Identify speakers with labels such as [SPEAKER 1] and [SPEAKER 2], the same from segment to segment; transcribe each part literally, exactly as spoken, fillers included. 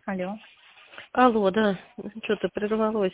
[SPEAKER 1] Алло.
[SPEAKER 2] Алло, да, что-то прервалось.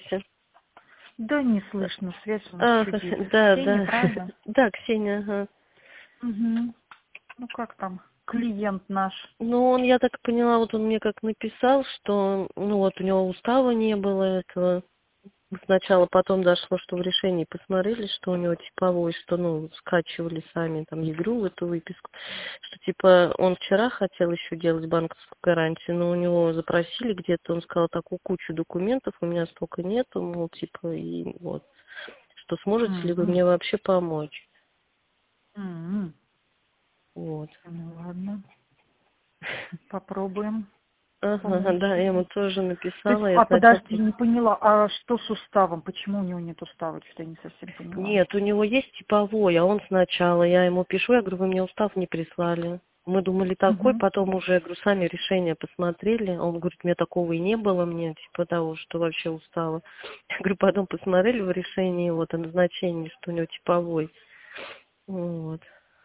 [SPEAKER 1] Да не слышно, связь у нас
[SPEAKER 2] А,
[SPEAKER 1] чудит.
[SPEAKER 2] да,
[SPEAKER 1] Ксения,
[SPEAKER 2] да,
[SPEAKER 1] правда?
[SPEAKER 2] да, Ксения, ага.
[SPEAKER 1] Угу. Ну как там, клиент наш?
[SPEAKER 2] Ну, он, я так поняла, вот он мне как написал, что, ну, вот у него устава не было этого. Сначала потом дошло, что в решении посмотрели, что у него типовой, что, ну, скачивали сами там ЕГРЮ, эту выписку, что, типа, он вчера хотел еще делать банковскую гарантию, но у него запросили где-то, он сказал, такую кучу документов, у меня столько нету, ну, типа, и вот, что сможете ли вы
[SPEAKER 1] Угу.
[SPEAKER 2] мне вообще помочь?
[SPEAKER 1] Угу.
[SPEAKER 2] Вот.
[SPEAKER 1] Ну ладно, попробуем
[SPEAKER 2] Ага,
[SPEAKER 1] помочь
[SPEAKER 2] да, я ему
[SPEAKER 1] ему.
[SPEAKER 2] тоже
[SPEAKER 1] То есть,
[SPEAKER 2] написала, я
[SPEAKER 1] а
[SPEAKER 2] сначала...
[SPEAKER 1] подожди, не поняла, а что с уставом? Почему у него нет устава? Что-то я не совсем поняла.
[SPEAKER 2] Нет, у него есть типовой, а он сначала, я ему пишу, я говорю, вы мне устав не прислали. Мы думали такой,
[SPEAKER 1] Угу.
[SPEAKER 2] потом уже, я говорю, сами решения посмотрели. Он говорит, мне такого и не было, мне типа того, что вообще устала. Я говорю, потом посмотрели в решении, вот, о назначении, что у него типовой. Вот.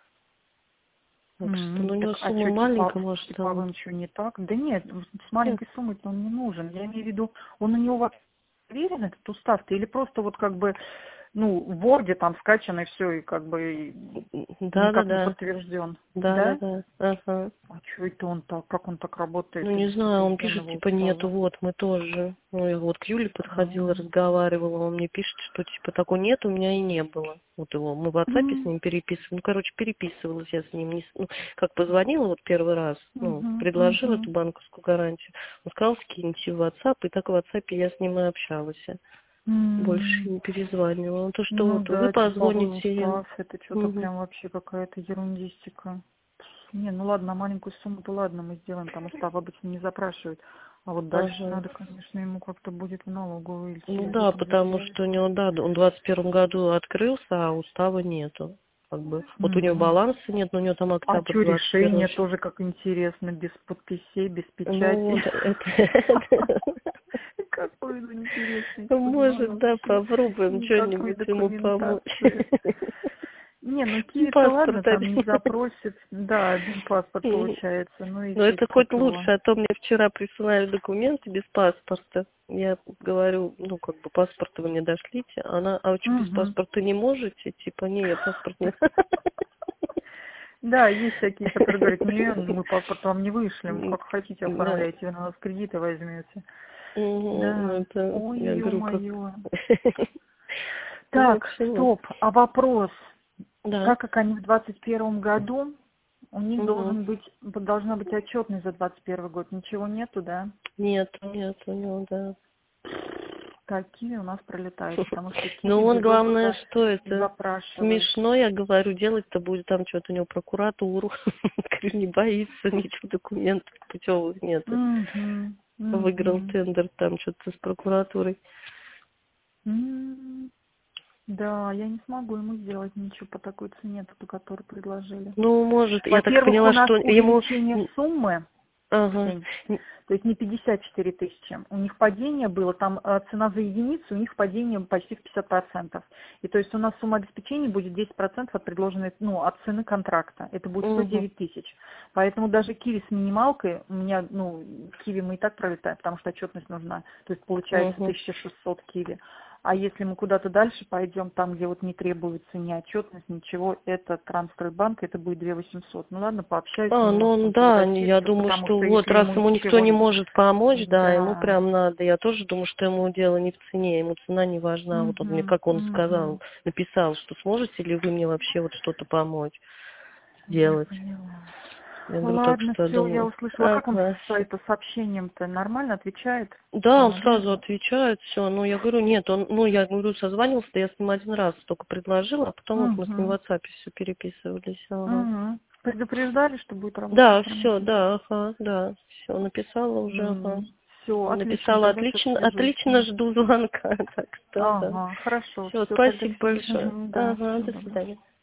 [SPEAKER 2] Так что,
[SPEAKER 1] М,
[SPEAKER 2] ну, у него
[SPEAKER 1] Так, а
[SPEAKER 2] сумма
[SPEAKER 1] что, типа,
[SPEAKER 2] маленькая,
[SPEAKER 1] с
[SPEAKER 2] может, там...
[SPEAKER 1] типовым что не так? Да нет, с
[SPEAKER 2] Нет.
[SPEAKER 1] маленькой суммой он не нужен. Я имею в виду, он у него вообще уверен, этот устав-то, или просто вот как бы, ну, в Word там скачан и все, и как бы и никак не
[SPEAKER 2] Да-да-да,
[SPEAKER 1] подтвержден. Да?
[SPEAKER 2] да-да-да, ага.
[SPEAKER 1] А что это он так, как он так работает,
[SPEAKER 2] Ну, не
[SPEAKER 1] без
[SPEAKER 2] знаю, он пишет,
[SPEAKER 1] подтвержденного
[SPEAKER 2] типа, нету,
[SPEAKER 1] устава?
[SPEAKER 2] вот, мы тоже. Ну, я вот к Юле подходила,
[SPEAKER 1] А.
[SPEAKER 2] разговаривала, он мне пишет, что, типа, такого нет, у меня и не было. Вот его, мы в WhatsApp с
[SPEAKER 1] М,
[SPEAKER 2] ним переписывали, ну, короче, переписывалась я с ним, не, с- ну, как позвонила вот первый раз, ну,
[SPEAKER 1] мгм,
[SPEAKER 2] предложила эту
[SPEAKER 1] мгм.
[SPEAKER 2] банковскую гарантию, он сказал, скиньте в WhatsApp, и так в WhatsApp я с ним и общалась. Больше
[SPEAKER 1] М,
[SPEAKER 2] не перезванивала. Он то, что
[SPEAKER 1] Ну
[SPEAKER 2] вот вы
[SPEAKER 1] да, типовой
[SPEAKER 2] позвоните, я...
[SPEAKER 1] устав, это что-то
[SPEAKER 2] Мгм.
[SPEAKER 1] прям вообще какая-то ерундистика. Не, ну ладно, маленькую сумму-то ладно, мы сделаем, там устав обычно не запрашивают. А вот дальше
[SPEAKER 2] Ага.
[SPEAKER 1] надо, конечно, ему как-то будет в налоговую или
[SPEAKER 2] Ну да,
[SPEAKER 1] съездить
[SPEAKER 2] потому
[SPEAKER 1] заявить.
[SPEAKER 2] что у него, да, он в двадцать первом году открылся, а устава нету. Как бы. Вот у него
[SPEAKER 1] Мгм.
[SPEAKER 2] баланса нет, но у него там
[SPEAKER 1] А
[SPEAKER 2] октябрь
[SPEAKER 1] что
[SPEAKER 2] двадцать первого.
[SPEAKER 1] решение тоже как интересно, без подписей, без
[SPEAKER 2] Ну,
[SPEAKER 1] печати.
[SPEAKER 2] вот это,
[SPEAKER 1] Какой он интересный
[SPEAKER 2] может,
[SPEAKER 1] чувак
[SPEAKER 2] да,
[SPEAKER 1] вообще.
[SPEAKER 2] попробуем
[SPEAKER 1] Никакой
[SPEAKER 2] что-нибудь ему помочь.
[SPEAKER 1] документации. Не, ну Киви-то ладно,
[SPEAKER 2] Паспорт
[SPEAKER 1] там не
[SPEAKER 2] один.
[SPEAKER 1] запросит. Да, один паспорт получается. Ну и
[SPEAKER 2] Ну,
[SPEAKER 1] фиг
[SPEAKER 2] это хоть
[SPEAKER 1] как его.
[SPEAKER 2] лучше, а то мне вчера присылали документы без паспорта. Я говорю, ну, как бы паспорта вы мне дошлите. Она, а вы что, без
[SPEAKER 1] Угу.
[SPEAKER 2] паспорта не можете? Типа, не, я паспорт не...
[SPEAKER 1] Да, есть такие, которые говорят, не, мы паспорт вам не вышлем,
[SPEAKER 2] М,
[SPEAKER 1] как хотите
[SPEAKER 2] Да.
[SPEAKER 1] оформляйте, вы на нас кредиты возьмете.
[SPEAKER 2] Мгм. Ну,
[SPEAKER 1] Да,
[SPEAKER 2] это,
[SPEAKER 1] ой,
[SPEAKER 2] я говорю, как...
[SPEAKER 1] ё-моё.
[SPEAKER 2] Ну,
[SPEAKER 1] Так,
[SPEAKER 2] вообще,
[SPEAKER 1] стоп, а вопрос,
[SPEAKER 2] да.
[SPEAKER 1] так как они в двадцать первом году, у них
[SPEAKER 2] Мгм.
[SPEAKER 1] должен быть, должна быть отчетность за двадцать первый год, ничего нету, да?
[SPEAKER 2] Нет, нет, у него, да.
[SPEAKER 1] Так, Киви у нас пролетает, потому что
[SPEAKER 2] Но
[SPEAKER 1] Киви
[SPEAKER 2] он,
[SPEAKER 1] без
[SPEAKER 2] главное,
[SPEAKER 1] опыта
[SPEAKER 2] что это
[SPEAKER 1] запрашивает.
[SPEAKER 2] смешно, я говорю, делать-то будет там что-то у него прокуратуру. Говорю, не боится, ничего документов путевых нет.
[SPEAKER 1] Угу,
[SPEAKER 2] Выиграл
[SPEAKER 1] угу.
[SPEAKER 2] тендер там что-то с прокуратурой.
[SPEAKER 1] М, Да, я не смогу ему сделать ничего по такой цене, по которой предложили.
[SPEAKER 2] Ну, может, я так
[SPEAKER 1] Во-первых, у
[SPEAKER 2] поняла,
[SPEAKER 1] нас
[SPEAKER 2] что ему...
[SPEAKER 1] увеличение суммы,
[SPEAKER 2] Ага.
[SPEAKER 1] Ксень, то есть не пятьдесят четыре тысячи. У них падение было, там э, цена за единицу, у них падение почти в пятьдесят процентов. И то есть у нас сумма обеспечения будет десять процентов от предложенной, ну, от цены контракта. Это будет сто
[SPEAKER 2] Угу.
[SPEAKER 1] девять тысяч. Поэтому даже Киви с минималкой, у меня, ну, Киви мы и так пролетаем, потому что отчетность нужна. То есть получается
[SPEAKER 2] Угу.
[SPEAKER 1] тысяча шестьсот Киви. А если мы куда-то дальше пойдем, там, где вот не требуется ни отчетность, ничего, это Транстройбанк, это будет две тысячи восемьсот. Ну ладно, пообщаюсь,
[SPEAKER 2] А, ну
[SPEAKER 1] немножко
[SPEAKER 2] он,
[SPEAKER 1] он
[SPEAKER 2] да, я
[SPEAKER 1] подурачится,
[SPEAKER 2] думаю,
[SPEAKER 1] потому
[SPEAKER 2] что
[SPEAKER 1] что
[SPEAKER 2] вот,
[SPEAKER 1] если
[SPEAKER 2] раз
[SPEAKER 1] ему
[SPEAKER 2] ему никто
[SPEAKER 1] ничего
[SPEAKER 2] не
[SPEAKER 1] не...
[SPEAKER 2] может помочь, да, ему
[SPEAKER 1] Да.
[SPEAKER 2] прям надо. Я тоже думаю, что ему дело не в цене, ему цена не важна. Вот он мне,
[SPEAKER 1] Угу,
[SPEAKER 2] как он сказал,
[SPEAKER 1] угу.
[SPEAKER 2] написал, что сможете ли вы мне вообще вот что-то помочь
[SPEAKER 1] Я
[SPEAKER 2] делать.
[SPEAKER 1] поняла.
[SPEAKER 2] Я говорю, так
[SPEAKER 1] Ладно,
[SPEAKER 2] что я
[SPEAKER 1] все, я
[SPEAKER 2] думаю,
[SPEAKER 1] услышала. А как он
[SPEAKER 2] ага.
[SPEAKER 1] с это сообщением-то нормально отвечает?
[SPEAKER 2] Да, он сразу
[SPEAKER 1] Молодец.
[SPEAKER 2] отвечает, все. Ну, я говорю, нет, он, ну, я говорю, созванивался, я с ним один раз только предложила, а потом вот мы с ним в
[SPEAKER 1] Угу,
[SPEAKER 2] WhatsApp все переписывались. Ага.
[SPEAKER 1] угу. Предупреждали, что будет работать
[SPEAKER 2] Да, все,
[SPEAKER 1] дополнительно?
[SPEAKER 2] да, ага, да, все, написала уже, ага.
[SPEAKER 1] Все, отлично,
[SPEAKER 2] Написала
[SPEAKER 1] тогда сейчас
[SPEAKER 2] отлично,
[SPEAKER 1] свяжусь с
[SPEAKER 2] отлично
[SPEAKER 1] ним.
[SPEAKER 2] жду звонка, так что да.
[SPEAKER 1] Ага, хорошо,
[SPEAKER 2] Все,
[SPEAKER 1] все, тогда
[SPEAKER 2] спасибо
[SPEAKER 1] все.
[SPEAKER 2] большое.
[SPEAKER 1] Да,
[SPEAKER 2] Ага,
[SPEAKER 1] всего
[SPEAKER 2] до
[SPEAKER 1] доброго.
[SPEAKER 2] свидания.